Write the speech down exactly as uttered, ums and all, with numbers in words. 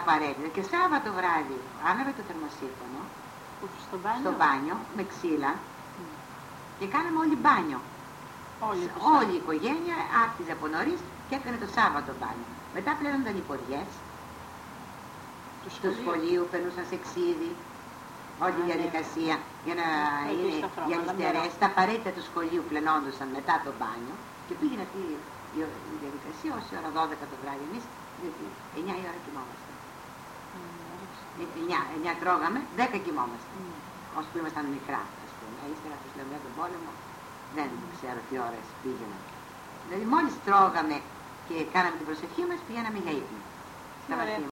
απαραίτητα. Και Σάββατο βράδυ άναβε το θερμοσύφωνο στο μπάνιο, στο μπάνιο με ξύλα mm. και κάναμε όλοι μπάνιο. Όλη, όλη η οικογένεια άρχιζε από νωρίς και έκανε το Σάββατο μπάνιο. Μετά πλένονταν οι ποδιές του σχολείου, σχολείου περνούσαν σε ξύδι, όλη η διαδικασία για να ε, είναι οι αριστερές, τα απαραίτητα του σχολείου πλενόντουσαν μετά το μπάνιο και πήγαινε αυτή η, η διαδικασία ως η ώρα δώδεκα το βράδυ. Εμείς εννιά η ώρα κοιμόμαστε. Mm. εννιά, εννιά τρώγαμε, δέκα κοιμόμαστε. Mm. Όσο που ήμασταν μικρά, ας πούμε. Ύστερα από τον πόλεμο δεν ξέρω τι ώρες πήγαιναν. Δηλαδή μόλις τρώγαμε και κάναμε την προσευχή μας, πηγαίναμε για ύπνο.